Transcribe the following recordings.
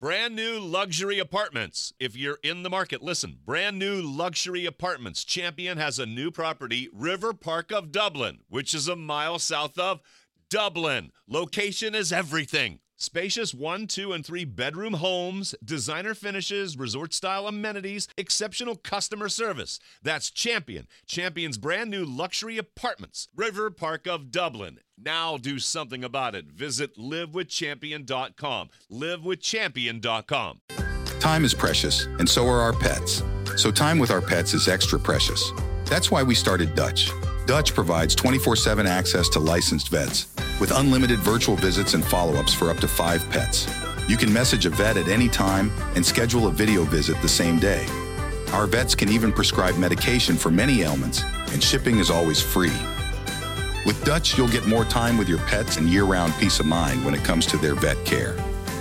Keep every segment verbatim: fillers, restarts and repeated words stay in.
Brand new luxury apartments. If you're in the market, listen. Brand new luxury apartments. Champion has a new property, River Park of Dublin, which is a mile south of Dublin. Location is everything. Spacious one, two, and three bedroom homes, designer finishes, resort-style amenities, exceptional customer service. That's Champion. Champion's brand new luxury apartments. River Park of Dublin. Now do something about it. Visit live with champion dot com. live with champion dot com. Time is precious, and so are our pets. So time with our pets is extra precious. That's why we started Dutch. Dutch provides twenty-four seven access to licensed vets with unlimited virtual visits and follow-ups for up to five pets. You can message a vet at any time and schedule a video visit the same day. Our vets can even prescribe medication for many ailments, and shipping is always free. With Dutch, you'll get more time with your pets and year-round peace of mind when it comes to their vet care.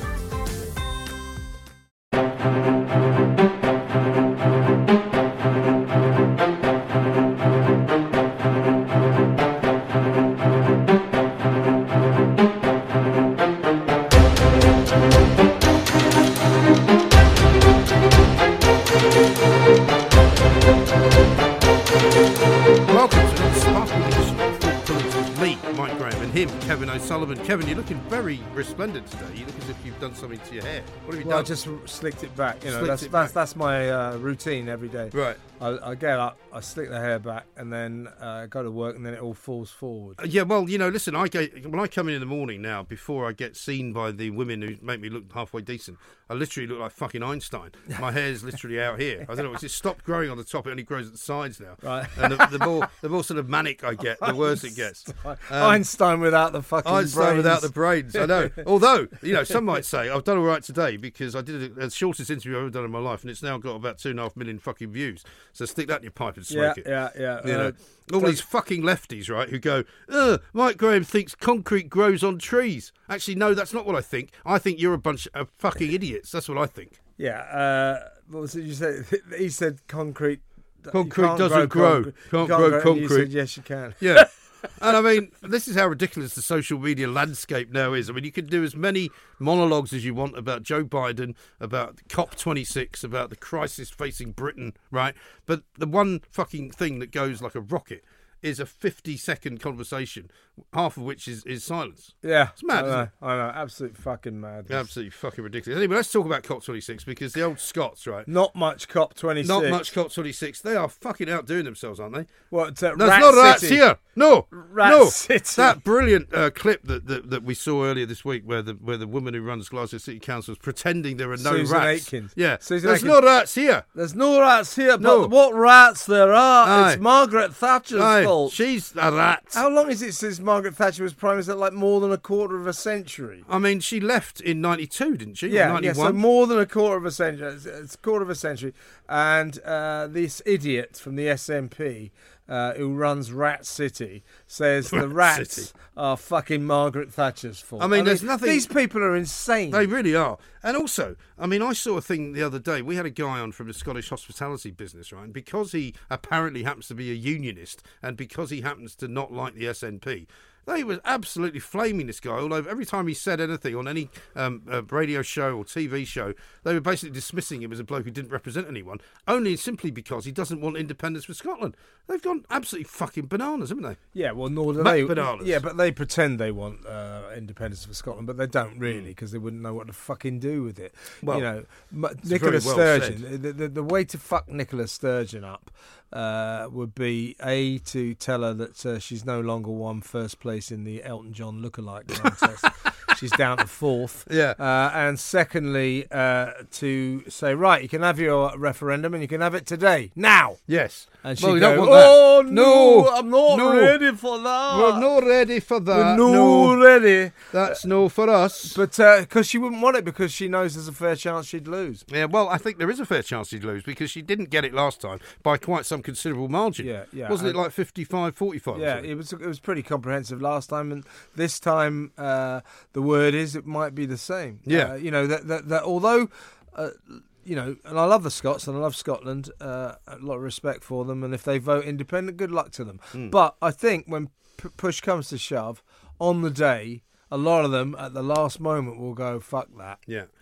Sullivan. Kevin, you're looking very resplendent today. You look as if you've done something to your hair. What have you well, done? I just slicked it back. You know, Slicked that's it that's back. that's my uh, routine every day. Right. I, I get up, I slick the hair back, and then uh, go to work, and then it all falls forward. Uh, yeah, well, you know, listen, I go, when I come in in the morning now, before I get seen by the women who make me look halfway decent, I literally look like fucking Einstein. My hair's literally out here. I don't know, it's just stopped growing on the top, it only grows at the sides now. Right. And the, the more the more sort of manic I get, the worse it gets. Um, Einstein without the fucking Einstein brains. without the brains, I know. Although, you know, some might say, I've done all right today because I did a, the shortest interview I've ever done in my life, and it's now got about two and a half million fucking views. So stick that in your pipe and smoke yeah, it. Yeah, yeah, You uh, know, all these fucking lefties, right, who go, Ugh, Mike Graham thinks concrete grows on trees. Actually, no, that's not what I think. I think you're a bunch of fucking idiots. That's what I think. Yeah, uh, what was it you said? He said concrete. Concrete can't doesn't grow. Concrete. Can't You grow and you concrete. said, yes, you can. Yeah. And I mean, this is how ridiculous the social media landscape now is. I mean, you can do as many monologues as you want about Joe Biden, about COP twenty-six, about the crisis facing Britain, right? But the one fucking thing that goes like a rocket is a fifty-second conversation, half of which is, is silence. Yeah. It's mad, I know, isn't it? I know, absolute fucking mad. Absolutely fucking ridiculous. Anyway, let's talk about COP twenty-six because the old Scots, right? Not much COP twenty-six. Not much COP twenty-six. They are fucking outdoing themselves, aren't they? What? Uh, There's Rat no rats City. here. No, Rat no. City. That brilliant uh, clip that, that that we saw earlier this week, where the where the woman who runs Glasgow City Council is pretending there are no Susan rats. Aitken. Yeah, Susan there's Aitken. no rats here. There's no rats here, but No. what rats there are? Aye. It's Margaret Thatcher's Aye, fault. she's a rat. How long is it since Margaret Thatcher was Prime Minister? Like more than a quarter of a century. I mean, she left in ninety-two, didn't she? Yeah, ninety-one. yeah, so more than a quarter of a century. It's, it's a quarter of a century. And uh, this idiot from the S N P uh, who runs Rat City says the Rat rats City. are fucking Margaret Thatcher's fault. I mean, there's nothing- These people are insane. They really are. And also, I mean, I saw a thing the other day. We had a guy on from the Scottish hospitality business, right? And because he apparently happens to be a unionist and because he happens to not like the S N P, they were absolutely flaming this guy all over. Every time he said anything on any um, uh, radio show or T V show, they were basically dismissing him as a bloke who didn't represent anyone, only simply because he doesn't want independence for Scotland. They've gone absolutely fucking bananas, haven't they? Yeah, well, nor do Mac they. bananas. Yeah, but they pretend they want uh, independence for Scotland, but they don't really because they wouldn't know what to fucking do with it. Well, you know, M- it's Nicola very well Sturgeon. The, the, the way to fuck Nicola Sturgeon up uh, would be a to tell her that uh, she's no longer won first place in the Elton John lookalike contest. She's down to fourth. Yeah. Uh, and secondly, uh, to say, right, you can have your referendum and you can have it today, now. Yes. And she Well, you go, don't want that. oh, No, no, I'm not no. ready for that. We're not ready for that. We're no, no, ready. that's no for us. But because she wouldn't want it because she knows there's a fair chance she'd lose. Yeah, well, I think there is a fair chance she'd lose because she didn't get it last time by quite some considerable margin. Yeah, yeah. Wasn't it And- like fifty-five forty-five? Yeah, it was it was pretty comprehensive last time, and this time uh, the word is it might be the same. Yeah. uh, you know that that, that although. Uh, You know, and I love the Scots and I love Scotland, uh, a lot of respect for them, and if they vote independent, good luck to them. Mm. But I think when p- push comes to shove, on the day, a lot of them at the last moment will go, fuck that. Yeah.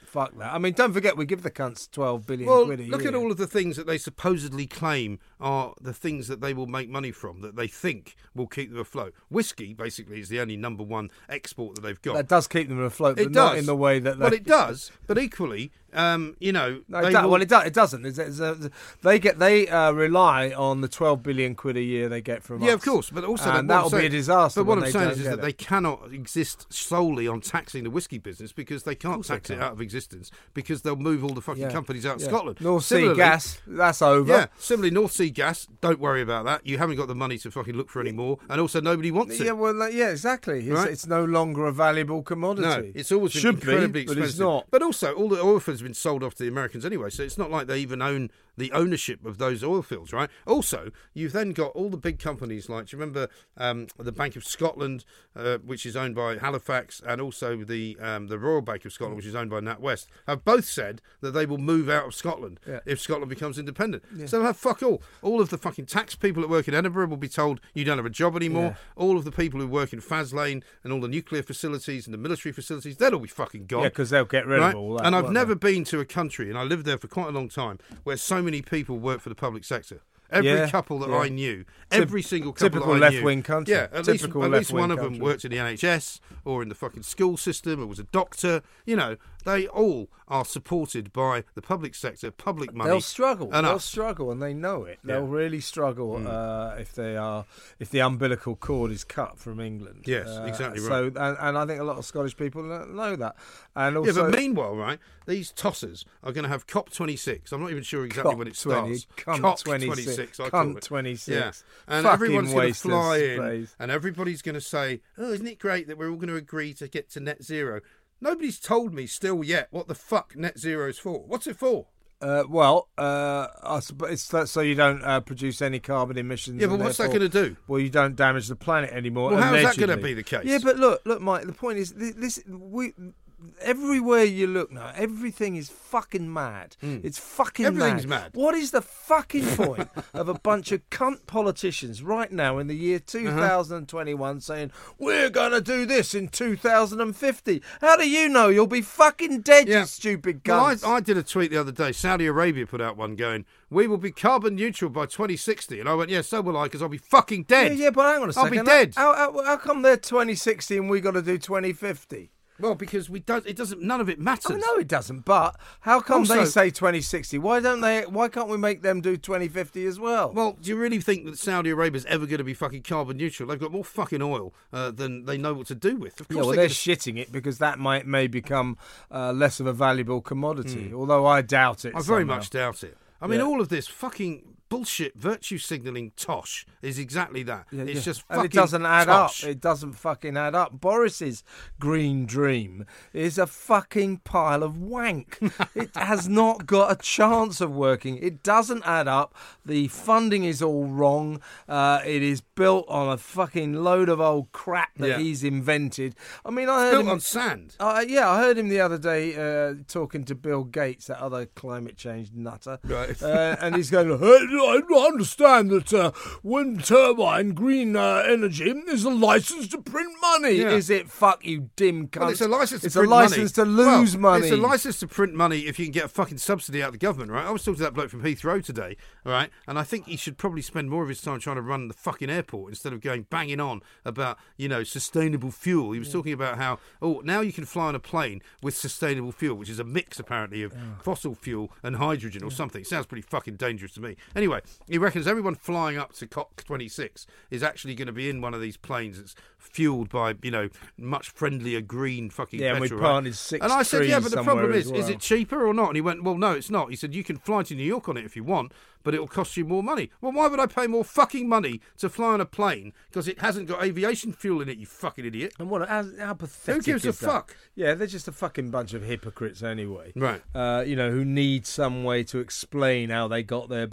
Fuck that. I mean, don't forget, we give the cunts twelve billion Well, quid a look year. at all of the things that they supposedly claim are the things that they will make money from, that they think will keep them afloat. Whiskey, basically, is the only number one export that they've got. That does keep them afloat, but It not does. in the way that they... Well, it does, but equally, um, you know... No, they it do- will- well, it, do- it doesn't. It's, it's, uh, they get they uh, rely on the twelve billion quid a year they get from us. Yeah, of course, but also and what I'm that'll be saying- a disaster. But what when I'm they saying don't is, is get that it. they cannot exist solely on taxing the whiskey business because they can't they tax it can't. out of existence because they'll move all the fucking Yeah. companies out of Yeah. Scotland. North Sea Similarly- gas, that's over. Yeah, similarly, North Sea gas. Don't worry about that. You haven't got the money to fucking look for any more, and also nobody wants it. Yeah, well, like, yeah, exactly. It's, Right? it's no longer a valuable commodity. No, it's always been Should incredibly be, but expensive. it's not. But also, all the oil fields have been sold off to the Americans anyway, so it's not like they even own the ownership of those oil fields, right? Also, you've then got all the big companies like, do you remember um, the Bank of Scotland, uh, which is owned by Halifax, and also the um, the Royal Bank of Scotland, which is owned by NatWest, have both said that they will move out of Scotland Yeah. if Scotland becomes independent. So they'll have fuck all. All of the fucking tax people that work in Edinburgh will be told you don't have a job anymore. Yeah. All of the people who work in Faslane and all the nuclear facilities and the military facilities, they'll all be fucking gone. Yeah, because they'll get rid Right? of all that. And I've won't never they? been to a country, and I lived there for quite a long time, where so many people work for the public sector. Every Yeah, couple that yeah. I knew, every single couple typical that I knew, left-wing country. Yeah, at least, Typical at least one left-wing of them country. worked in the N H S or in the fucking school system or was a doctor. You know, they all are supported by the public sector, public money. They'll struggle. and They'll us. struggle, and they know it. They'll Yeah. Mm. really struggle uh, if they are if the umbilical cord is cut from England. Yes, Uh, exactly So, right. and, and I think a lot of Scottish people know that. And Yeah, also, but meanwhile, right, these tossers are going to have COP twenty-six. I'm not even sure exactly COP when it twenty, starts. COP COP twenty-six, twenty-six, I COP call it. twenty-six. Yeah. And Fucking everyone's going to waste of fly in, space. and everybody's going to say, "Oh, isn't it great that we're all going to agree to get to net zero?" Nobody's told me still yet what the fuck net zero is for. What's it for? Uh, well, uh, I supp- it's that so you don't uh, produce any carbon emissions. Yeah, but and what's that therefore- going to do? Well, you don't damage the planet anymore. Well, how is that gonna allegedly. be the case? Yeah, but look, look, Mike. The point is, this, this we. Everywhere you look now, everything is fucking mad. It's fucking Everything's mad. mad. What is the fucking point of a bunch of cunt politicians right now in the year two thousand twenty-one saying, we're going to do this in two thousand fifty? How do you know? You'll be fucking dead, Yeah. you stupid Well, cunts. I, I did a tweet the other day. Saudi Arabia put out one going, "We will be carbon neutral by twenty sixty," and I went, "Yeah, so will I, because I'll be fucking dead." Yeah, yeah, but hang on a I'll second. be dead. How, how, how come they're twenty sixty and we got to do twenty fifty? Well, because we don't. It doesn't. None of it matters. Oh, no, it doesn't. But how come they Also- say twenty sixty? Why don't they? Why can't we make them do twenty fifty as well? Well, do you really think that Saudi Arabia's ever going to be fucking carbon neutral? They've got more fucking oil uh, than they know what to do with. Of course, yeah, well, they're they're gonna- shitting it because that might may become uh, less of a valuable commodity. Although I doubt it. I very somehow. much doubt it. I mean, Yeah. all of this fucking bullshit virtue signalling tosh is exactly that. Yeah, it's yeah. just and fucking it doesn't add tosh. up. It doesn't fucking add up. Boris's green dream is a fucking pile of wank. It has not got a chance of working. It doesn't add up. The funding is all wrong. Uh, it is built on a fucking load of old crap that Yeah. he's invented. I mean, I heard Built him. on sand. Uh, yeah, I heard him the other day uh, talking to Bill Gates, that other climate change nutter. Right. Uh, and he's going, hey, I understand that uh, wind turbine green uh, energy is a license to print money. Yeah. Is it? Fuck you, dim cunt. Well, it's a license. It's to a print license money. to lose Well, money. It's a license to print money if you can get a fucking subsidy out of the government, right? I was talking to that bloke from Heathrow today, all right, and I think he should probably spend more of his time trying to run the fucking airport instead of going banging on about, you know, sustainable fuel. He was talking about how, oh, now you can fly on a plane with sustainable fuel, which is a mix apparently of fossil fuel and hydrogen or something. It sounds pretty fucking dangerous to me. Anyway, he reckons everyone flying up to COP twenty-six is actually going to be in one of these planes that's fueled by, you know, much friendlier green fucking Yeah, and we petrol. right? planted six And I said, yeah, trees but the somewhere problem as is, is well. it cheaper or not? And he went, well, no, it's not. He said, you can fly to New York on it if you want, but it'll cost you more money. Well, why would I pay more fucking money to fly on a plane because it hasn't got aviation fuel in it, you fucking idiot? And what? How, how pathetic Who gives a is that? fuck? Yeah, they're just a fucking bunch of hypocrites anyway. Right. Uh, you know, who need some way to explain how they got there by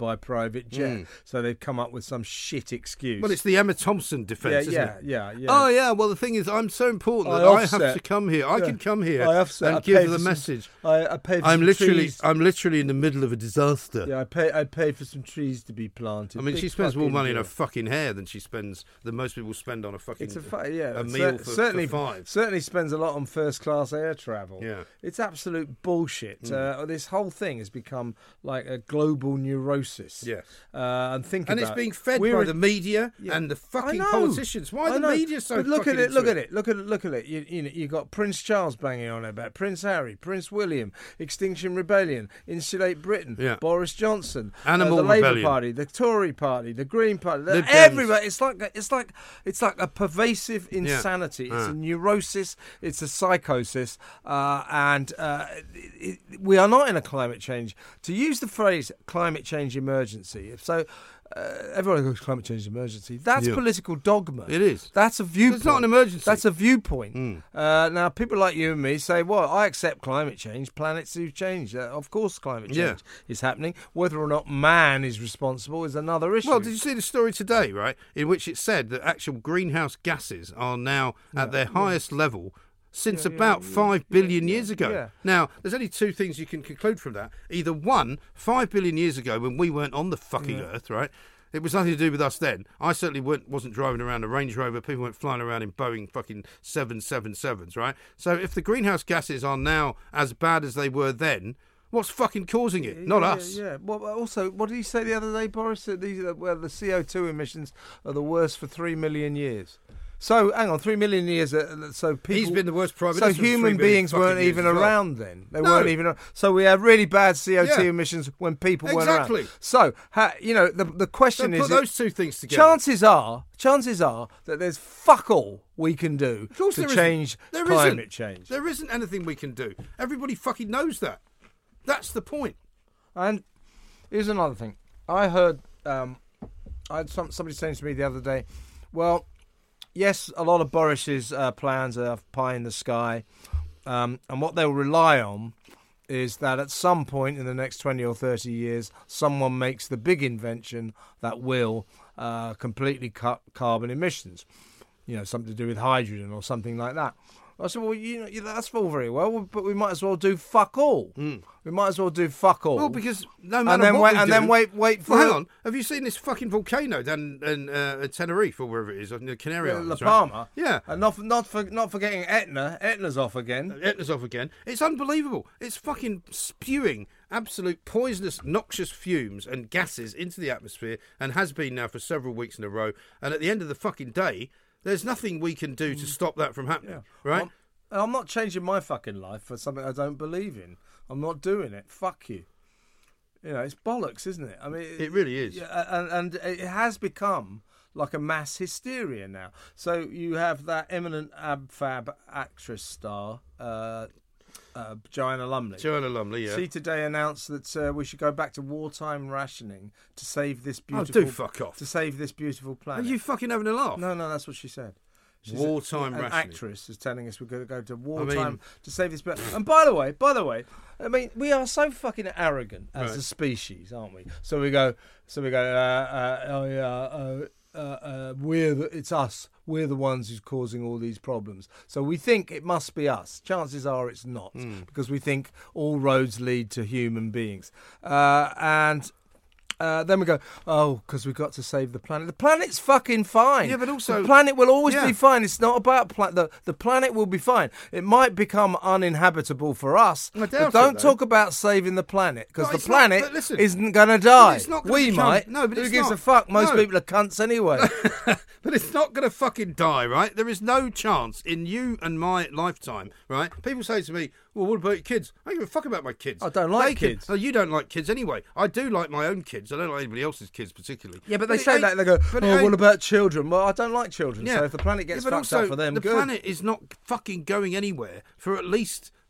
private jet. Mm. So they've come up with some shit excuse. Well, it's the Emma Thompson defence, yeah, isn't yeah, it? Yeah, yeah, Oh, yeah. Well, the thing is, I'm so important I that I, offset. have to come here. I yeah. can come here I offset. and I give the some, message. I, I paid for I'm some literally, trees. I'm literally in the middle of a disaster. Yeah, I pay. I paid for some trees to be planted. I mean, Big she spends more money deal. on her fucking hair than she spends than most people spend on a fucking it's a fu- yeah, a meal cer- for, certainly, for five. Certainly spends a lot on first class air travel. Yeah, it's absolute bullshit. Mm. Uh, this whole thing has become like a global neurosis. Yes, uh, and think and about it's being fed we're by a, the media yeah, and the fucking know, politicians. Why are the media so? But look fucking at it. Look it? at it. Look at it. Look at it. You, you know, you got Prince Charles banging on about Prince Harry, Prince William, Extinction Rebellion, Insulate Britain, yeah. Boris Johnson, Animal uh, the Labour Rebellion. Party, the Tory Party, the Green Party, the, Lib Dems. everybody. It's like it's like it's like a pervasive insanity. Yeah. It's uh. a neurosis. It's a psychosis, uh, and uh, it, it, we are not in a climate change. To use the phrase "climate change emergency," if so. Uh, everyone goes climate change emergency. That's yeah. political dogma. It is. That's a viewpoint. It's not an emergency. That's a viewpoint. Mm. Uh, now, people like you and me say, well, I accept climate change. Planets do change. Uh, of course, climate change yeah. is happening. Whether or not man is responsible is another issue. Well, did you see the story today, right, in which it said that actual greenhouse gases are now yeah. at their yeah. highest level since yeah, about yeah, five yeah, billion yeah, years ago. yeah. Now, there's only two things you can conclude from that. Either one, five billion years ago when we weren't on the fucking yeah. Earth, right, it was nothing to do with us then. I certainly weren't, wasn't driving around a Range Rover. People weren't flying around in Boeing fucking seven seventy-sevens, right? So if the greenhouse gases are now as bad as they were then, what's fucking causing it? Not yeah, us. Yeah. Well, also, what did you say the other day, Boris? That these, well, the C O two emissions are the worst for three million years. So, hang on, three million years. Uh, so people, He's been the worst prime So minister. human beings weren't even well. around then. They no. weren't even. So we have really bad C O two yeah. emissions when people exactly. weren't around. So, ha, you know, the the question so is, put those two things together. Chances are, chances are that there's fuck all we can do to there change there climate isn't. change. There isn't anything we can do. Everybody fucking knows that. That's the point. And here's another thing. I heard, um, I had some, somebody saying to me the other day, well, yes, a lot of Boris's uh, plans are pie in the sky, um, and what they'll rely on is that at some point in the next twenty or thirty years, someone makes the big invention that will uh, completely cut carbon emissions. You know, something to do with hydrogen or something like that. I said, well, you know, that's all very well, but we might as well do fuck all. Mm. We might as well do fuck all. Well, because no matter and then what wait, we and do, then wait, wait for. Well, hang on. Have you seen this fucking volcano down in uh, Tenerife or wherever it is, in the Canary uh, Islands? La Palma. Right? Yeah. And not not for, not forgetting Etna. Etna's off again. Etna's off again. It's unbelievable. It's fucking spewing absolute poisonous, noxious fumes and gases into the atmosphere, and has been now for several weeks in a row. And at the end of the fucking day, there's nothing we can do to stop that from happening. Yeah. Right? I'm, I'm not changing my fucking life for something I don't believe in. I'm not doing it. Fuck you. You know, it's bollocks, isn't it? I mean, it, it really is. Yeah, and, and it has become like a mass hysteria now. So you have that eminent ab fab actress star, uh, uh, Joanna Lumley. Joanna Lumley, yeah. She today announced that uh, we should go back to wartime rationing to save this beautiful. Oh, do fuck off. To save this beautiful planet. Are you fucking having a laugh? No, no, that's what she said. She's wartime a, an rationing. actress is telling us we're going to go to wartime I mean, to save this planet. And by the way, by the way, I mean we are so fucking arrogant as right. a species, aren't we? So we go, so we go. Uh, uh, oh yeah, uh, uh, uh, we're the, it's us. We're the ones who's causing all these problems. So we think it must be us. Chances are it's not, mm. because we think all roads lead to human beings, uh, and. Uh, then we go, oh, because we've got to save the planet. The planet's fucking fine. Yeah, but also... The planet will always yeah. be fine. It's not about... Pla- the, the planet will be fine. It might become uninhabitable for us, I doubt but don't it, talk about saving the planet, because no, the planet not, listen, isn't going to die. It's not gonna we become, might. No, but Who it's gives not. a fuck? Most no. people are cunts anyway. But it's not going to fucking die, right? There is no chance in you and my lifetime, right? People say to me, well, what about your kids? I don't give a fuck about my kids. I don't like they kids. Can, oh, you don't like kids anyway. I do like my own kids. I don't like anybody else's kids particularly. Yeah, but they but say that and they go, oh, what about children? Well, I don't like children, yeah. so if the planet gets yeah, but fucked also, up for them, the good. planet is not fucking going anywhere for at least a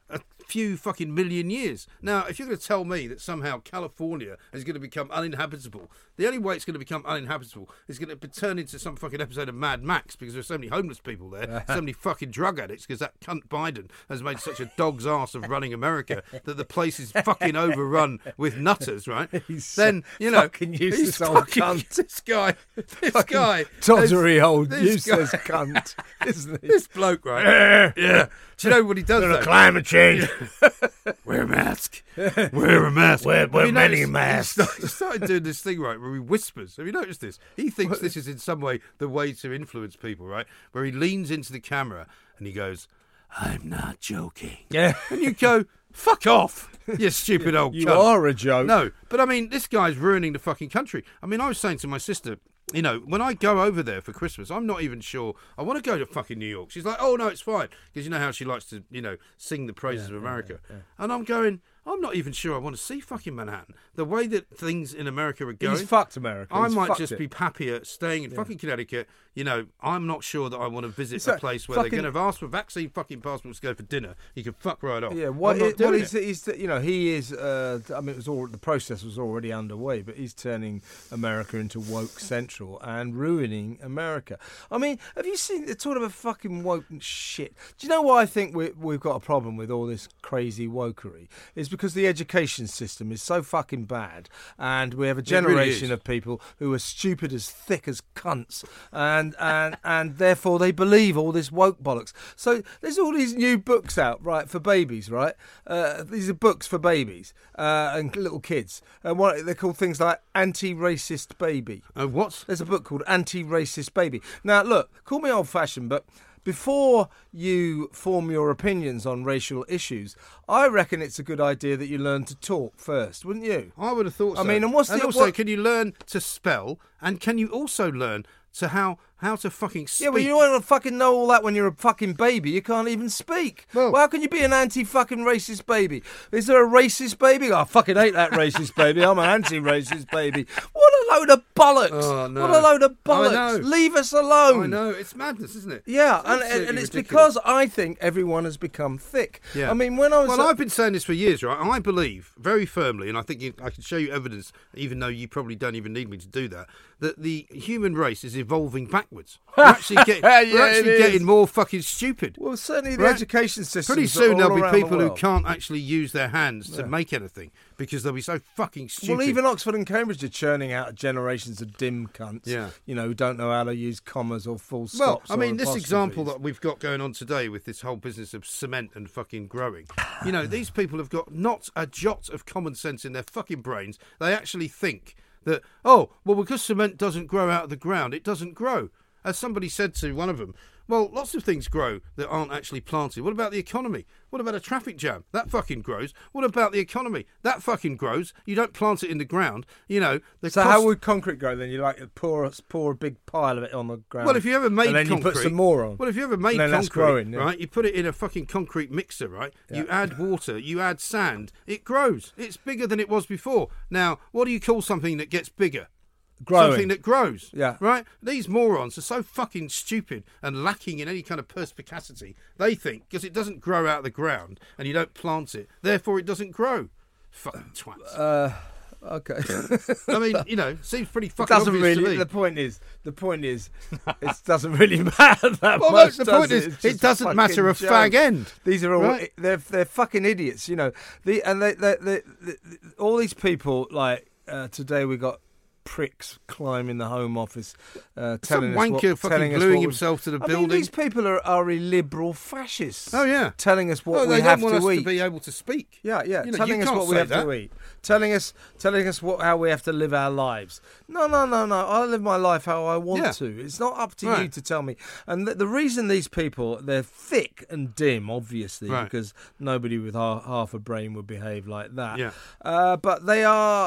few fucking million years. Now, if you're going to tell me that somehow California is going to become uninhabitable, the only way it's going to become uninhabitable is going to be turned into some fucking episode of Mad Max because there's so many homeless people there, so many fucking drug addicts because that cunt Biden has made such a dog's arse of running America that the place is fucking overrun with nutters, right? He's then, you know, fucking useless he's old fucking, cunt. This guy, this Fucking guy, toddery this- old this useless guy- cunt, isn't he? This bloke, right? Yeah. Do you know what he does? though? Climate change. Wear a mask. Wear a mask. Wear- Have wear you many noticed- masks. He started, he started doing this thing, right, where he whispers. Have you noticed this? He thinks this is in some way the way to influence people, right? Where he leans into the camera and he goes, "I'm not joking." Yeah. And you go, "Fuck off, you stupid old You cunt." are a joke. No, but I mean, this guy's ruining the fucking country. I mean, I was saying to my sister, you know, when I go over there for Christmas, I'm not even sure I want to go to fucking New York. She's like, "Oh no, it's fine," because you know how she likes to, you know, sing the praises of America. And I'm going, I'm not even sure I want to see fucking Manhattan. The way that things in America are going, He's fucked America. I He's might fucked just it. be happier staying in fucking Connecticut. You know, I'm not sure that I want to visit It's a like place where fucking- they're going to ask for vaccine fucking passports to go for dinner. You can fuck right off. Yeah, what, I'm not it, well, doing he's, it. he's, you know, he is. Uh, I mean, it was all the process was already underway, but he's turning America into woke central and ruining America. I mean, have you seen? They're talking about fucking woke shit. Do you know why I think we, we've got a problem with all this crazy wokery? It's because the education system is so fucking bad, and we have a It really generation is. of people who are stupid as thick as cunts, and and and therefore they believe all this woke bollocks. So there's all these new books out, right, for babies, right? Uh, these are books for babies uh, and little kids, and what they're called things like anti-racist baby. Uh, what? There's a book called Anti-Racist Baby. Now, look, call me old-fashioned, but before you form your opinions on racial issues, I reckon it's a good idea that you learn to talk first, wouldn't you? I would have thought so. I mean, and what's the- also, what- can you learn to spell? And can you also learn to how how to fucking speak? Yeah, well, you don't fucking know all that when you're a fucking baby. You can't even speak. Well- well how can you be an anti-fucking racist baby? Is there a racist baby? I fucking hate that racist baby. I'm an anti-racist baby. What a load of bollocks. Oh, no. What a load of I bollocks. know. Leave us alone. I know, it's madness, isn't it? Yeah, It's and, and, absolutely and it's ridiculous. because I think everyone has become thick. Yeah. I mean, when I was... Well, I've been saying this for years, right? I believe very firmly, and I think you, I can show you evidence, even though you probably don't even need me to do that, that the human race is evolving backwards. We're actually, getting, Yeah, we're it actually is. getting more fucking stupid. Well, certainly the Right? education system. Pretty soon there'll be people the who world. can't actually use their hands to make anything because they'll be so fucking stupid. Well, even Oxford and Cambridge are churning out generations of dim cunts. Yeah. You know, who don't know how to use commas or full Well, stops. I mean, or this apostrophes. example that we've got going on today with this whole business of cement and fucking growing, you know, these people have got not a jot of common sense in their fucking brains. They actually think that, oh, well, because cement doesn't grow out of the ground, it doesn't grow. As somebody said to one of them, well, lots of things grow that aren't actually planted. What about the economy? What about a traffic jam? That fucking grows. What about the economy? That fucking grows. You don't plant it in the ground. You know, the So cost- how would concrete grow then? You like pour pour a big pile of it on the ground. Well, if you ever made and then concrete, you put some more on. Well, if you ever made And then concrete, that's growing, yeah. right? You put it in a fucking concrete mixer, right? You add water, you add sand, it grows. It's bigger than it was before. Now, what do you call something that gets bigger? Growing. Something that grows. Yeah. Right? These morons are so fucking stupid and lacking in any kind of perspicacity. They think because it doesn't grow out of the ground and you don't plant it, therefore it doesn't grow. Fucking twats. Uh, okay. I mean, you know, seems pretty It fucking doesn't obvious really. to me. The point is, the point is, it doesn't really matter that Well, much. the does point it? is, It's it just doesn't fucking matter a joke. fag end. These are all Right? they're they're fucking idiots, you know. The and they, they, they, they, all these people like uh, today we got pricks climbing the Home Office, uh, telling Some us wanker what, fucking telling us gluing what we- himself to the I building. mean, these people are, are liberal fascists. Oh, yeah. telling us what Oh, we they have don't want to us eat. to be able to speak. Yeah, yeah. You know, telling you us can't what we say have that. to eat. Telling us, telling us what how we have to live our lives. No, no, no, no. I live my life how I want Yeah. to. It's not up to you Right. to tell me. And the, the reason these people they're thick and dim, obviously, Right. because nobody with half, half a brain would behave like that. Yeah. Uh, but they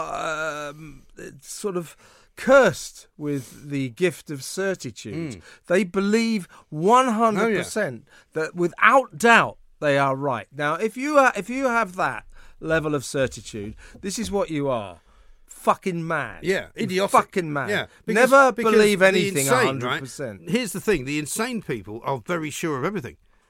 are um, sort of cursed with the gift of certitude. Mm. They believe one hundred percent that without doubt they are right. Now, if you are, if you have that level of certitude, this is what you are. Fucking mad. Yeah, You're idiotic. Fucking mad. Yeah, because- Never because believe the anything insane, one hundred right? percent. Here's the thing: the insane people are very sure of everything.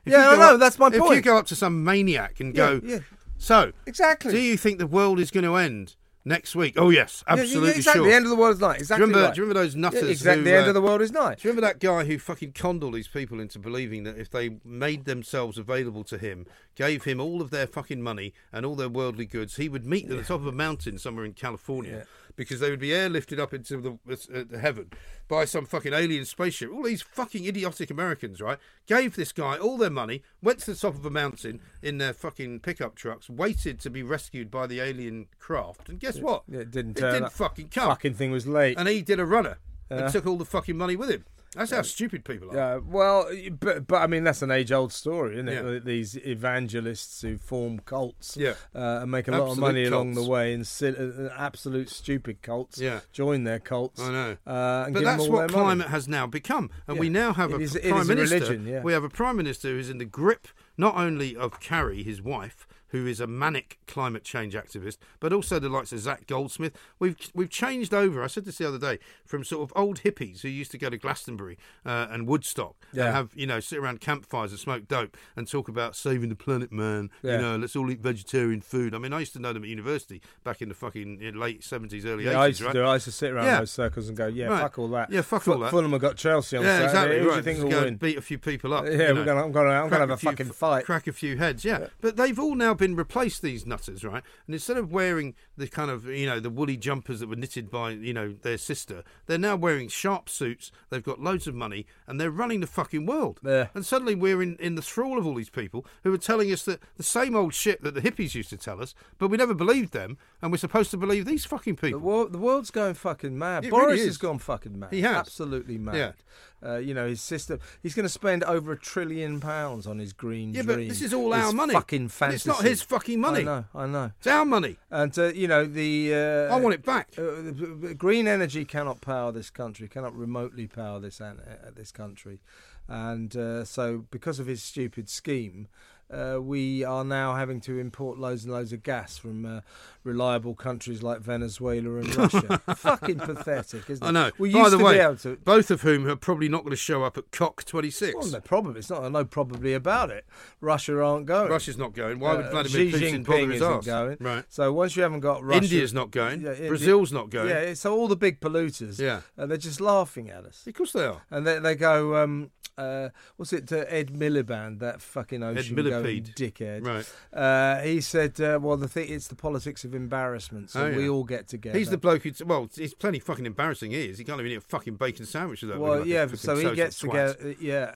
If Yeah, you I go know, up- that's my If you point. go up to some maniac and Yeah, go, yeah. so, Exactly. do you think the world is going to end next week? Oh, yes, Yeah, yeah, absolutely yeah, exactly. sure. The end of the world is night. Exactly. do, you remember, right. do you remember those nutters? Yeah, exactly. who, the end uh, of the world is night. Do you remember that guy who fucking conned all these people into believing that if they made themselves available to him, gave him all of their fucking money and all their worldly goods, he would meet them at the top of a mountain somewhere in California Yeah. because they would be airlifted up into the, uh, the heaven by some fucking alien spaceship. All these fucking idiotic Americans, right, gave this guy all their money, went to the top of a mountain in their fucking pickup trucks, waited to be rescued by the alien craft, and guess what? Yeah, it didn't It turn didn't up. fucking come. Fucking thing was late. And he did a runner Yeah. and took all the fucking money with him. That's how stupid people are. Yeah, well, but but I mean that's an age-old story, isn't it? Yeah. These evangelists who form cults, Yeah. uh, and make a lot Absolute of money along the cults. way, and sit, uh, absolute stupid cults, Yeah. join their cults. I know. uh, and But give them that's all what their money. climate has now become, and Yeah. we now have It a is- it prime is a minister. religion, yeah. We have a prime minister who's in the grip not only of Carrie, his wife, who is a manic climate change activist, but also the likes of Zach Goldsmith. We've we've changed over. I said this the other day, from sort of old hippies who used to go to Glastonbury uh, and Woodstock Yeah. and have you know sit around campfires and smoke dope and talk about saving the planet, man. Yeah. You know, let's all eat vegetarian food. I mean, I used to know them at university back in the fucking in late seventies, early Yeah, I eighties, used right? to do. I used to sit around Yeah. those circles and go, yeah, Right. fuck all that. Yeah, fuck Fu- all that. Fulham have got Chelsea on Yeah, Saturday. exactly. Who do Right. you think Just will go win? and beat a few people up. Yeah, you we're know. gonna, I'm gonna, I'm Crack gonna have a few fucking f- fight. Crack a few heads, yeah. But they've all now been replaced, these nutters, right? And instead of wearing the kind of, you know, the woolly jumpers that were knitted by, you know, their sister, they're now wearing sharp suits, they've got loads of money, and they're running the fucking world. Yeah. And suddenly we're in, in the thrall of all these people who are telling us that the same old shit that the hippies used to tell us, but we never believed them, and we're supposed to believe these fucking The, people. world, the world's going fucking mad. It Boris really has is. gone fucking mad. He has. Absolutely mad. Yeah. Uh, you know, his system. He's going to spend over a trillion pounds on his green Yeah, dream. but this is all His our money. Fucking And fantasy. it's not his fucking money. I know. I know. It's our money. And uh, you know the. Uh, I want it back. Uh, the- the green energy cannot power this country. Cannot remotely power this an- uh, this country, and uh, so because of his stupid scheme. Uh, we are now having to import loads and loads of gas from uh, reliable countries like Venezuela and Russia. Fucking pathetic, isn't it? I know. We By used the to way, be able to. both of whom are probably not going to show up at COP twenty-six. Well, no problem. It's not. No, probably about it. Russia aren't going. Russia's not going. Why would Uh, Vladimir Xi Putin bother Jinping his isn't arse? going. Right. So once you haven't got Russia, India's not going. Yeah, Indi- Brazil's not going. Yeah, so all the big polluters. Yeah. uh, they're just laughing at us. Of course they are. And they, they go, um, uh, what's it, to Ed Miliband, that fucking ocean going Millipede. dickhead. Right. Uh, he said, uh, well, the thing, it's the politics of embarrassment, so Oh, yeah. we all get together. He's the bloke who's, well, it's plenty fucking embarrassing, he is. He can't even eat a fucking bacon sandwich without Well, looking like yeah, a fucking so he total gets twat. together, yeah.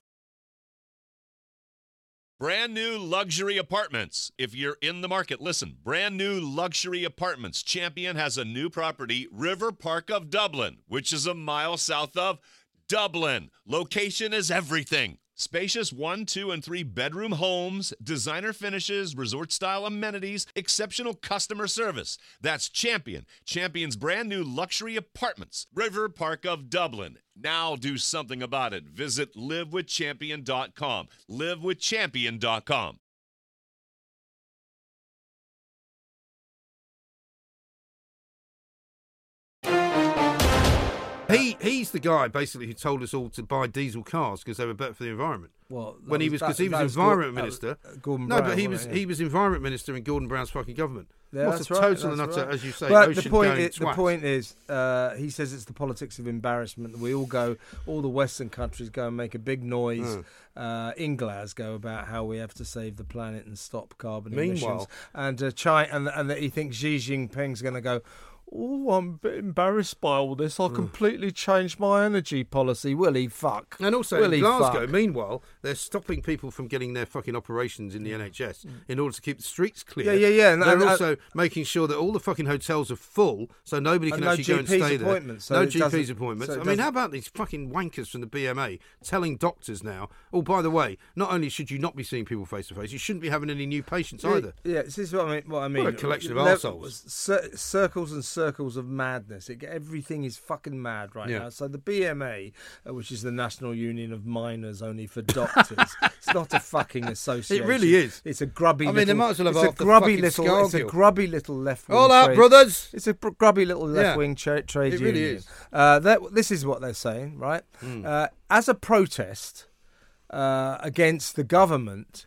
Brand new luxury apartments. If you're in the market, listen. Brand new luxury apartments. Champion has a new property, River Park of Dublin, which is a mile south of Dublin. Location is everything. Spacious one, two, and three bedroom homes, designer finishes, resort-style amenities, exceptional customer service. That's Champion. Champion's brand new luxury apartments, River Park of Dublin. Now do something about it. Visit live with champion dot com. live with champion dot com. He he's the guy basically who told us all to buy diesel cars because they were better for the environment. Well, that when he was that- because he that was Gor- environment that was, minister. uh, Gordon no, Brown, but he was wasn't it? he was environment minister in Gordon Brown's fucking government. Yeah, what that's a right, total and that's utter, right. as you say, But ocean the point, going is, the twat. point is, uh, he says it's the politics of embarrassment. We all go, all the Western countries go and make a big noise Mm. uh, in Glasgow about how we have to save the planet and stop carbon Meanwhile- emissions. And uh, China, and, and that he thinks Xi Jinping's going to go, oh, I'm a bit embarrassed by all this. I'll completely change my energy policy. Will he fuck? And also Will in he Glasgow, fuck? meanwhile, they're stopping people from getting their fucking operations in the N H S in order to keep the streets clear. Yeah, yeah, yeah. And- they're and- also making sure that all the fucking hotels are full, so nobody And can no actually go and G P's stay there. appointments, so no it G P's doesn't- appointments. so it I mean, doesn't- how about these fucking wankers from the B M A telling doctors now, oh, by the way, not only should you not be seeing people face to face, you shouldn't be having any new patients either. Yeah, this is what I mean. What I mean. What a collection of Lev- arseholes. cir- circles and circles of madness. It, everything is fucking mad right Yeah. now. So the B M A, uh, which is the National Union of Miners, only for doctors, it's not a fucking association. It really is. It's a grubby. I mean, little, they might as well have it's a half the grubby fucking little. It's a Scargill. grubby little left. All up, brothers! It's a br- grubby little Yeah. left-wing tra- trade It really union. is. Uh, that, this is what they're saying, right? Hmm. Uh, as a protest uh, against the government.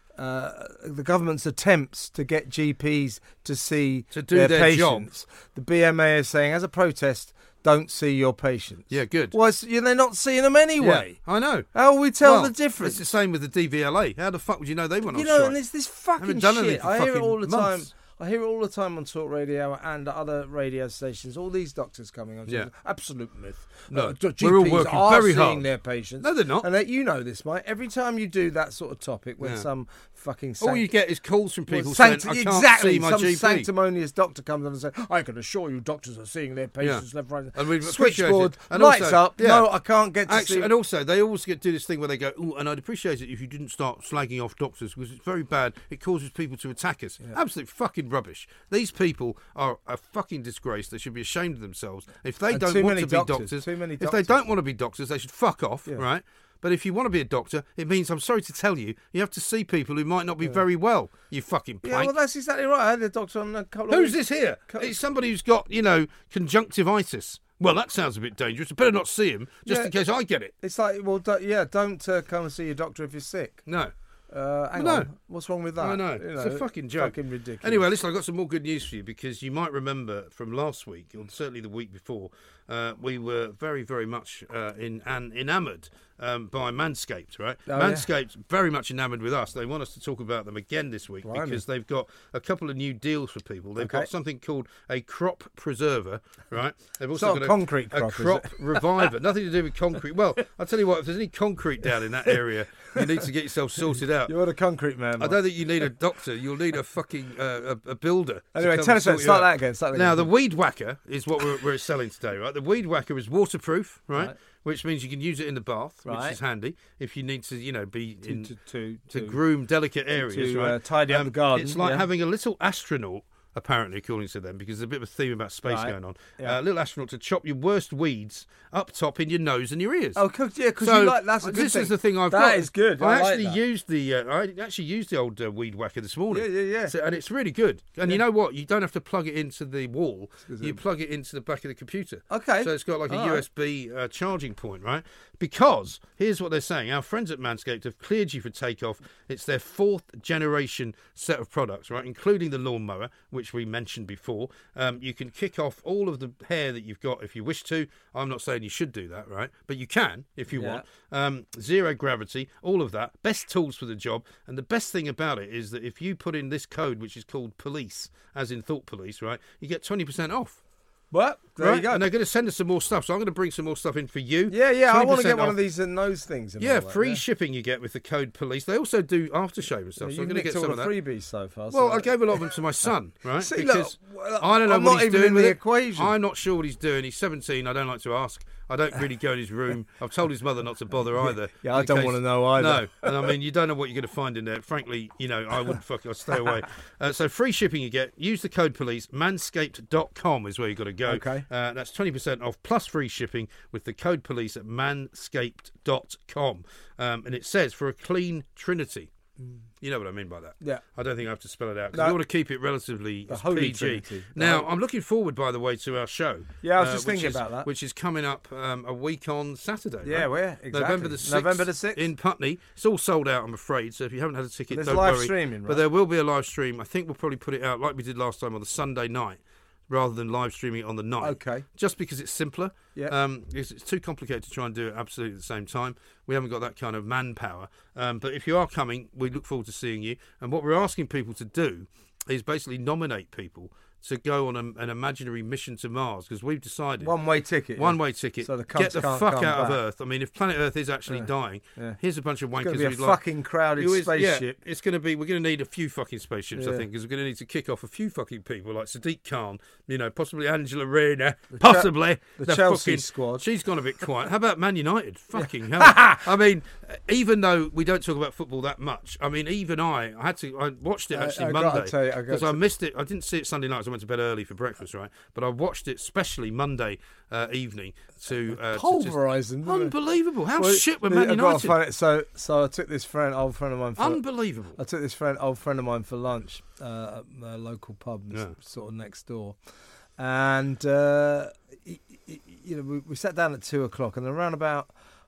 Uh, the government's attempts to get G Ps to see To do their, their patients. The B M A is saying, as a protest, don't see your patients. Yeah, good. Well, it's, you know, they're not seeing them anyway. Yeah, I know. How will we tell Well, the difference? It's the same with the D V L A. How the fuck would you know they went on You know, strike? and there's this Haven't fucking done anything shit. for I hear it fucking all the time. months. I hear it all the time on Talk Radio and other radio stations. All these doctors coming on. Yeah. Absolute myth. No, Uh, G Ps we're all working are very seeing hard. their patients. No, they're not. And that you know this, Mike. Every time you do that sort of topic with Yeah. some fucking All sanct- you get is calls from people well, saying, sancti- I can't exactly, see my some G P. sanctimonious doctor comes on and says, I can assure you doctors are seeing their patients Yeah. left, right, And we appreciate switchboard, it. And lights also- up. yeah. No, I can't get to Actually, see. and also, they always get, do this thing where they go, "Ooh, and I'd appreciate it if you didn't start slagging off doctors because it's very bad. It causes people to attack us." Absolute fucking rubbish. These people are a fucking disgrace. They should be ashamed of themselves. If they And don't too want many to be doctors, doctors, too many if they doctors. don't want to be doctors, they should fuck off, Yeah. right? But if you want to be a doctor, it means, I'm sorry to tell you, you have to see people who might not be very well. You fucking yeah, plank. well, that's exactly right. I had a doctor on a couple of Who's weeks- this here? Co- It's somebody who's got, you know, conjunctivitis. Well, that sounds a bit dangerous. I better not see him, just Yeah. in case I get it. It's like, well, do, yeah, don't uh, come and see your doctor if you're sick. No. Uh, hang No. on, what's wrong with that? I know. You It's a fucking joke. Fucking ridiculous. Anyway, listen, I've got some more good news for you because you might remember from last week, or certainly the week before, uh, we were very, very much uh, in, and enamoured um, by Manscaped, right? Oh, yeah. Manscaped very much enamoured with us. They want us to talk about them again this week Blimey. because they've got a couple of new deals for people. They've Okay. got something called a crop preserver, right? They've also not got a a concrete a crop, is crop it? reviver. Nothing to do with concrete. Well, I'll tell you what, if there's any concrete down in that area, you need to get yourself sorted out. You're a concrete man. I Mike. don't think you need a doctor. You'll need a fucking uh, a, a builder. to Anyway, come tell and us sort that. you Start out. that again. Start that Now, again. the Weed Whacker is what we're, we're selling today, right? The Weed Whacker is waterproof, right? Right. Which means you can use it in the bath, Right. which is handy if you need to, you know, be to, in to, to, to to- groom delicate areas, to, right? uh, tidy up the garden, It's like yeah. having a little astronaut, apparently, according to them, because there's a bit of a theme about space Right. going on. Yeah. A little astronaut to chop your worst weeds up top in your nose and your ears. Oh, cause, yeah, because So, you like that's a good this thing. is the thing I've That got. That is good. I, I, like actually that. used the. Uh, I actually used the old uh, Weed Whacker this morning. Yeah, yeah, yeah. So, and it's really good. And you know what? You don't have to plug it into the wall. Is You it- plug it into the back of the computer. Okay. So it's got like a All right. U S B uh, charging point, right? Because here's what they're saying: our friends at Manscaped have cleared you for takeoff. It's their fourth generation set of products, right, including the lawnmower, which we mentioned before. Um, you can kick off all of the hair that you've got if you wish to. I'm not saying you should do that, right? But you can if you Yeah. want. Um, zero gravity, all of that. Best tools for the job. And the best thing about it is that if you put in this code, which is called police, as in thought police, right, you get twenty percent off. Well, there right? you go. And they're going to send us some more stuff. So I'm going to bring some more stuff in for you. Yeah, yeah. I want to get twenty percent one off. of these uh, nose things. And Yeah, all that, free yeah. shipping you get with the code police. They also do aftershave and stuff. Yeah, so I'm you've going to get nicked all some of the that. freebies so far. Well, so I gave a lot of them to my son, right? See, look, because well, I don't know I'm what not he's even doing in with the it. equation. I'm not sure what he's doing. He's seventeen. I don't like to ask. I don't really go in his room. I've told his mother not to bother either. Yeah, I in don't case- wanna know either. No, and I mean, you don't know what you're going to find in there. Frankly, you know, I wouldn't fucking. I'd stay away. Uh, so free shipping you get. Use the code police. manscaped dot com is where you've got to go. Okay. Uh, that's twenty percent off plus free shipping with the code police at manscaped dot com. Um, and it says for a clean trinity. You know what I mean by that. Yeah. I don't think I have to spell it out because No. we want to keep it relatively The Holy P G. Trinity. The Now, Holy- I'm looking forward, by the way, to our show. Yeah, I was uh, just which thinking is- about that. Which is coming up um, a week on Saturday. Yeah, right? where? Exactly. November the sixth. November the sixth. In Putney. It's all sold out, I'm afraid. So if you haven't had a ticket, There's don't live worry. streaming, right? But there will be a live stream. I think we'll probably put it out like we did last time on the Sunday night, rather than live streaming it on the night. Okay. Just because it's simpler. Yeah. Um, it's, it's too complicated to try and do it absolutely at the same time. We haven't got that kind of manpower. Um, but if you are coming, we look forward to seeing you. And what we're asking people to do is basically nominate people to go on a, an imaginary mission to Mars, because we've decided One way ticket. one yeah. way ticket. So the Get cunts the can't fuck come out of back. Earth. I mean, if planet Earth is actually Yeah. dying, Yeah. here's a bunch of It's wankers going to be a who'd like. fucking crowded It was- spaceship. Yeah, it's going to be. We're going to need a few fucking spaceships, I Yeah. think, because we're going to need to kick off a few fucking people like Sadiq Khan, you know, possibly Angela Rayner, possibly the The Chelsea fucking- squad. She's gone a bit quiet. How about Man United? Fucking hell! I mean, even though we don't talk about football that much, I mean, even I, I had to. I watched it I- actually I gotta Monday tell you, I got because I, to- missed it. I didn't see it Sunday night, so I went to bed early for breakfast, right? But I watched it especially Monday uh, evening to uh, to just- Pulverising. isn't it? Unbelievable! How Well, shit were the- Man I've got a United? funny- so, so I took this friend, old friend of mine, for Unbelievable. I took this friend, old friend of mine, for lunch uh, at a local pub, Yeah. sort of next door, and uh, y- y- you know, we, we sat down at two o'clock, and around about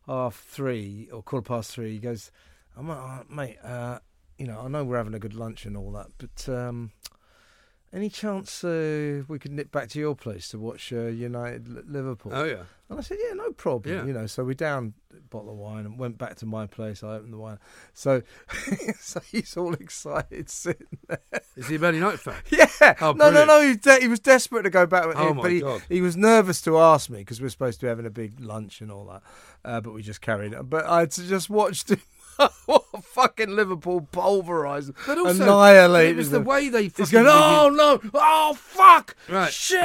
half three or quarter past three. He goes, I'm, uh, mate, uh, you know, I know we're having a good lunch and all that, but um, any chance uh, we could nip back to your place to watch uh, United Liverpool? Oh, yeah. And I said, yeah, no problem. Yeah. You know, so we downed a bottle of wine and went back to my place. I opened the wine. So, so he's all excited sitting there. Is he a Man United fan? Yeah. Oh, no, no, brilliant. no. He, was de- he was desperate to go back with Oh, him, my but he, God. he was nervous to ask me because we were supposed to be having a big lunch and all that. Uh, but we just carried it. But I just watched him. What a fucking Liverpool pulverised, But also, annihilated. it was the them. way they He's fucking... going, oh no, oh fuck, Right. shit.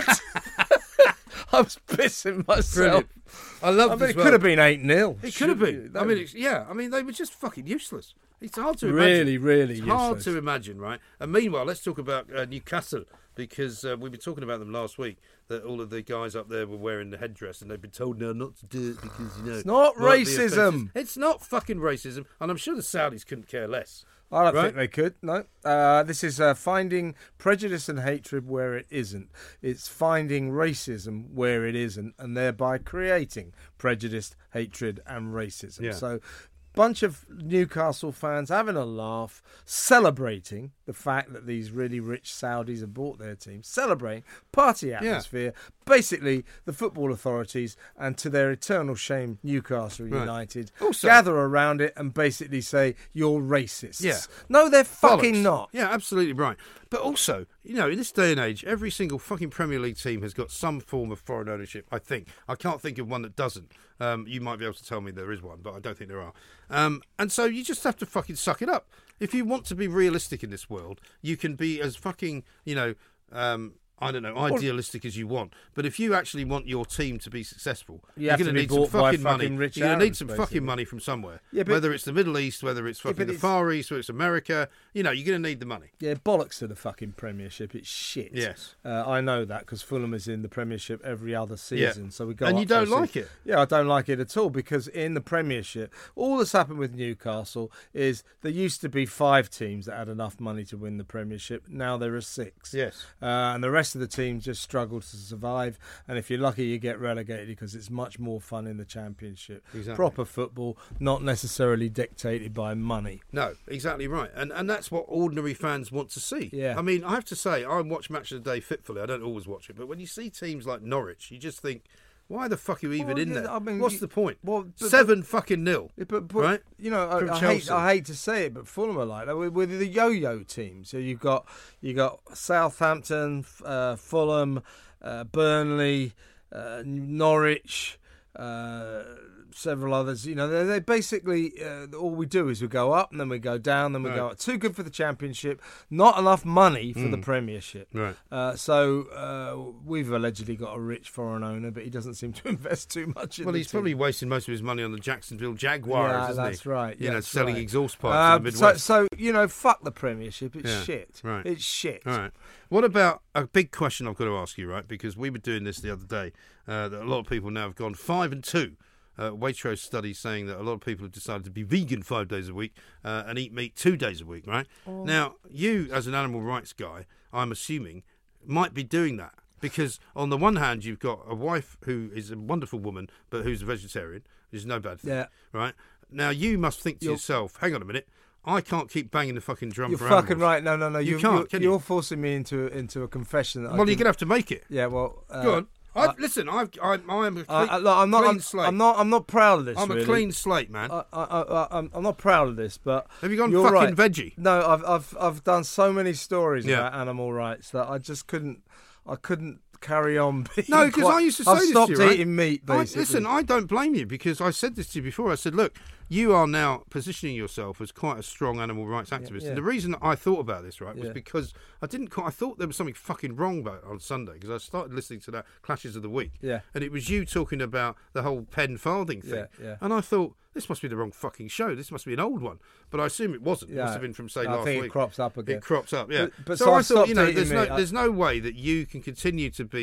I was pissing myself. Brilliant. I love I mean, this it well. could have been eight nil. It could have been. I mean, it's, yeah. I mean, they were just fucking useless. It's hard to imagine. really, really It's hard useless. to imagine, right? And meanwhile, let's talk about uh, Newcastle, because uh, we've been talking about them last week, that all of the guys up there were wearing the headdress and they've been told no, not to do it because, you know... It's not might be racism. offensive. It's not fucking racism, and I'm sure the Saudis couldn't care less. I don't Right? think they could. No, uh, this is uh, finding prejudice and hatred where it isn't. It's finding racism where it isn't, and thereby creating prejudice, hatred, and racism. Yeah. So, bunch of Newcastle fans having a laugh, celebrating the fact that these really rich Saudis have bought their team, celebrating party atmosphere. Basically, the football authorities, and to their eternal shame, Newcastle Right. United, Also- gather around it and basically say, you're racists. Yeah. No, they're fucking Bollocks. not. Yeah, absolutely right. But also, you know, in this day and age, every single fucking Premier League team has got some form of foreign ownership, I think. I can't think of one that doesn't. Um, you might be able to tell me there is one, but I don't think there are. Um, and so you just have to fucking suck it up. If you want to be realistic in this world, you can be as fucking, you know, um, I don't know, idealistic as you want. But if you actually want your team to be successful, You you're have going to to be need some bought by fucking money. fucking rich You're going to need Arabs, some basically. fucking money from somewhere. Yeah, but- whether it's the Middle East, whether it's fucking but the it's- Far East, whether it's America, you know, you're going to need the money. Yeah, bollocks to the fucking Premiership. It's shit. Yes. Uh, I know that because Fulham is in the Premiership every other season. So we go And up you don't for a like season. it? Yeah, I don't like it at all because in the Premiership, all that's happened with Newcastle is there used to be five teams that had enough money to win the Premiership. Now there are six. Yes. Uh, and the rest of the teams just struggle to survive. And if you're lucky, you get relegated because it's much more fun in the Championship. Exactly. Proper football, not necessarily dictated by money. No, exactly right. And and that's what ordinary fans want to see. Yeah. I mean, I have to say, I watch Match of the Day fitfully. I don't always watch it. But when you see teams like Norwich, you just think, why the fuck are you even Well, in yeah, there? I mean, What's you- the point? well, but- Seven fucking nil. Yeah, but, but Right? you know, I, From I hate Chelsea. I hate to say it, but Fulham are like that with, with the yo-yo team. So you've got you got Southampton, uh, Fulham, uh, Burnley, uh, Norwich, uh, several others. You know, they they basically uh, all we do is we go up and then we go down, then we Right. go up. Too good for the Championship, not enough money for the Premiership. Right. Uh, so uh, we've allegedly got a rich foreign owner, but he doesn't seem to invest too much in Well, the he's team. probably wasting most of his money on the Jacksonville Jaguars, Yeah, isn't that's he? right. You know, that's selling right. exhaust pipes Uh, in the so, Midwest. so, you know, fuck the Premiership. It's Yeah, shit. right. It's shit. All right. What about a big question I've got to ask you, right? Because we were doing this the other day. Uh, that a lot of people now have gone five and two. Uh, Waitrose study saying that a lot of people have decided to be vegan five days a week uh, and eat meat two days a week, right? Now, you, as an animal rights guy, I'm assuming, might be doing that. Because on the one hand, you've got a wife who is a wonderful woman, but who's a vegetarian, which is no bad thing, Yeah. right? Now, you must think to You're- yourself, hang on a minute, I can't keep banging the fucking drum You're for fucking animals. right. No, no, no. You You, can't, you're, can you? you're forcing me into into a confession. That I Well, you're didn't- going to have to make it. Yeah, well. Uh, Go on. I, I- listen, I've, I, I am a clean, I, I, look, I'm not. clean I'm, slate. I'm not. I'm not proud of this. I'm a really. clean slate, man. I, I, I, I'm, I'm not proud of this, but Have you gone you're fucking right. veggie? No, I've I've I've done so many stories Yeah. about animal rights that I just couldn't. I couldn't carry on. Being No, 'cause quite- I used to say I've this to stopped you, right? eating meat. I, Basically, listen, I don't blame you because I said this to you before. I said, look, you are now positioning yourself as quite a strong animal rights activist. yeah. And the reason that I thought about this, right, was Yeah. because I didn't. quite- I thought there was something fucking wrong about it on Sunday because I started listening to that Clashes of the Week. Yeah. And it was you talking about the whole pen farthing thing. Yeah, yeah. And I thought this must be the wrong fucking show. This must be an old one. But I assume it wasn't. It Yeah. must have been from say I last think week. it crops up again. It crops up, yeah. But- but so, so I I thought, stopped you know, eating there's no, meat. I- there's no way that you can continue to be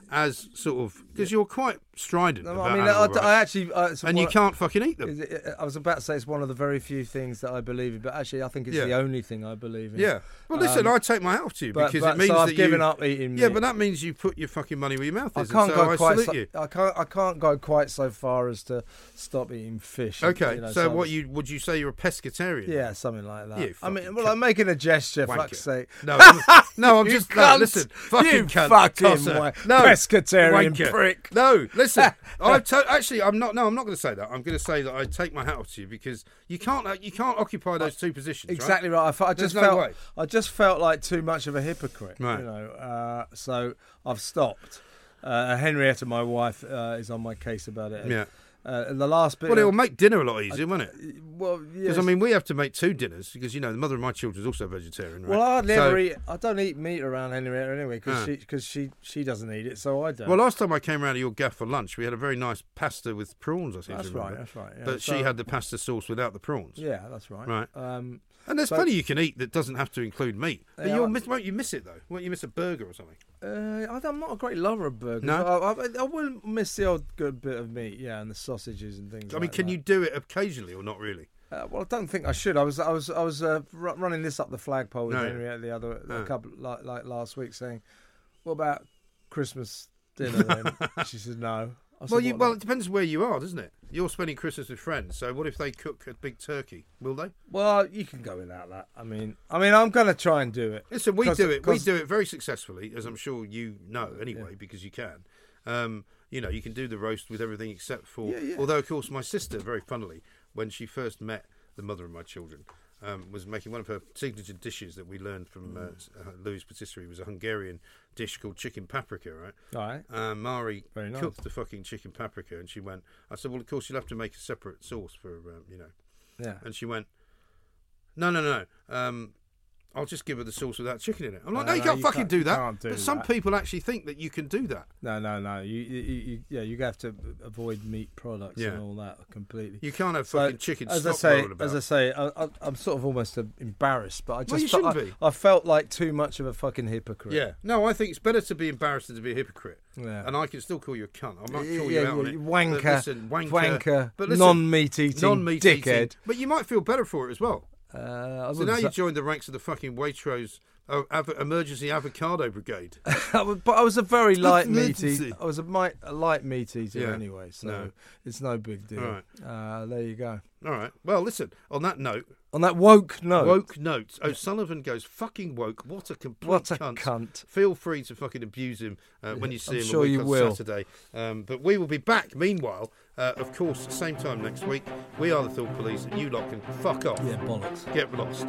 as sort of because you're quite strident. No, about I mean, animal I, rights. I actually, uh, it's and one you of- can't fucking eat them. Is it, I was about to say it's one of the very few things that I believe in, but actually I think it's Yeah. the only thing I believe in. Yeah. Well, listen, Um, I take my hat off to you But, because but it means so I've that given you. up eating. Yeah, meat. but that means you put your fucking money where your mouth I is. can't and so go I quite. salute So, you. I can't. I can't go quite so far as to stop eating fish. Okay, you know, so I'm- what you would you say you're a pescatarian? Yeah, something like that. You I fucking mean, well, cunt. I'm making a gesture. Wanker. Fuck's sake. No, I'm- no, I'm You just no, cunt. listen. Fucking You cunt, fucking tosser. wa- no, pescatarian wanker. prick. No, listen. I to- actually, I'm not. No, I'm not going to say that. I'm going to say that I take my hat off to you because you can't. You can't occupy those two positions. right? Exactly right. I, fe- I just no felt. way. I just felt like too much of a hypocrite. Right. You know. Uh, so I've stopped. Uh, Henrietta, my wife, uh, is on my case about it. Yeah. Uh, and the last bit. Well, it'll of- make dinner a lot easier, won't it? well, Because yeah. I mean, we have to make two dinners because you know the mother of my children is also vegetarian, right? Well, I So- never eat. I don't eat meat around Henrietta anyway because Ah. she because she she doesn't eat it, so I don't. Well, last time I came round to your gaff for lunch, we had a very nice pasta with prawns. I seem that's to remember. right. That's right. Yeah. But So- she had the pasta sauce without the prawns. Yeah, that's right. Right. Um, And there's So- plenty you can eat that doesn't have to include meat. But Yeah, you'll I- miss, won't you miss it though? Won't you miss a burger or something? uh, I- I'm not a great lover of burgers. No? I, I, I will miss the odd good bit of meat. Yeah, and the sausages and things. I mean, like can that. you do it occasionally or not really? Uh, well, I don't think I should. I was I was I was uh, r- running this up the flagpole with No. Henrietta the other No. a couple like, like last week, saying, "What about Christmas dinner?" Then she said, "No." I said, Well, you, "What well, then?" it depends where you are, doesn't it? You're spending Christmas with friends, so what if they cook a big turkey? Will they? well, you can go without that. I mean, I mean, I'm going to try and do it. Listen, we 'Cause- do it. We 'cause- do it very successfully, as I'm sure you know anyway, because you can. Um, you know, you can do the roast with everything except for. Yeah, yeah. Although, of course, my sister, very funnily, when she first met the mother of my children, um, was making one of her signature dishes that we learned from uh, uh, Louis Patisserie was a Hungarian dish called chicken paprika, right? All right. Um, Mari Very nice. cooked the fucking chicken paprika, and she went. I said, "Well, of course, you'll have to make a separate sauce for, um, you know." Yeah. And she went, "No, no, no. Um, I'll just give her the sauce without chicken in it." I'm like, No, "No, you no, can't you fucking can't- do you that." can't do but some that. people actually think that you can do that. No, no, no. You, you, you yeah, you have to avoid meat products Yeah. and all that completely. You can't have So, fucking chicken as I stock say, rolling about. as I say, I, I, I'm sort of almost uh, embarrassed, but I just Well, you felt, shouldn't I, be. I felt like too much of a fucking hypocrite. Yeah. No, I think it's better to be embarrassed than to be a hypocrite. Yeah. And I can still call you a cunt. I might Yeah, call yeah, you out on yeah, it. wanker, But listen, wanker, wanker, but listen, non-meat eating, non-meat dickhead. eating. But you might feel better for it as well. Uh, I So wouldn't now say- you joined the ranks of the fucking Waitrose uh, av- emergency avocado brigade. I was- but I was a very light meat emergency. eater. I was a, mi- a light meat eater Yeah. anyway, so No. it's no big deal. All right. Uh, there you go. All right. Well, listen. On that note, On that woke note, woke note. O'Sullivan goes fucking woke. What a complete what a cunt. cunt. Feel free to fucking abuse him uh, when you see I'm him sure a week you on will. Saturday. Um, but we will be back. Meanwhile, uh, of course, same time next week. We are the Thought Police, and you lot can fuck off. Yeah, bollocks. Get lost.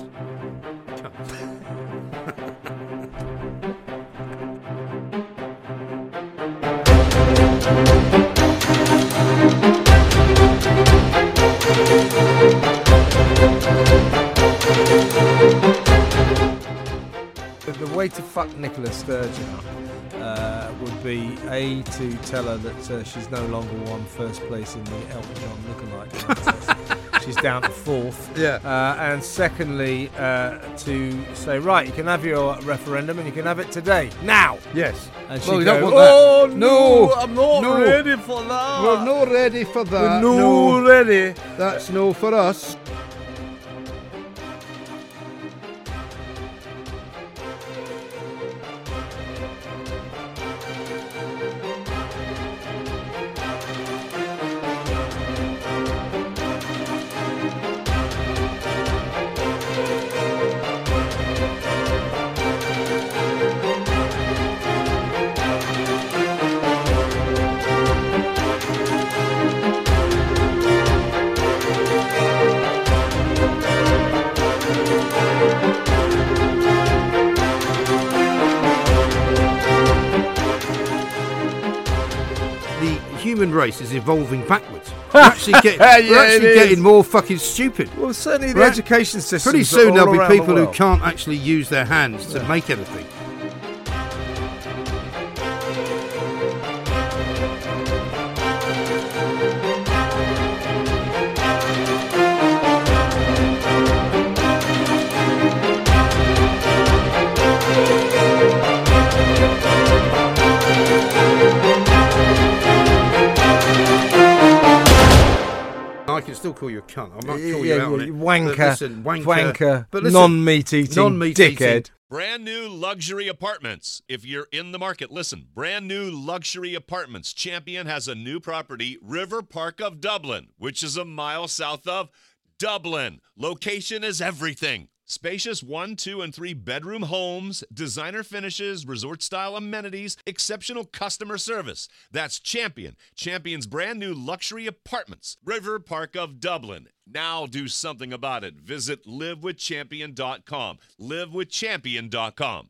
Cunt. The, the way to fuck Nicola Sturgeon up uh, would be A, to tell her that uh, she's no longer won first place in the Elton John lookalike contest. She's down to fourth. Yeah. Uh, and secondly, uh, to say, right, you can have your referendum and you can have it today, now. Yes. And she Well, we go, don't want that. oh, No, no, I'm not no. ready for that. We're not ready for that. We're no ready. That's no for us. The human race is evolving backwards. We're actually, get, Yeah, we're actually it getting is. more fucking stupid. Well, certainly the Right. education system. Pretty soon there'll be people who can't. can't actually use their hands to make anything. call you a cunt. I might Yeah, call yeah, you out on it. wanker, But listen, wanker, wanker, but listen, non-meat eating, non-meat dickhead. eating. Brand new luxury apartments. If you're in the market, listen. Brand new luxury apartments. Champion has a new property, River Park of Dublin, which is a mile south of Dublin. Location is everything. Spacious one, two, and three bedroom homes, designer finishes, resort-style amenities, exceptional customer service. That's Champion. Champion's brand new luxury apartments, River Park of Dublin. Now do something about it. Visit live with champion dot com. live with champion dot com.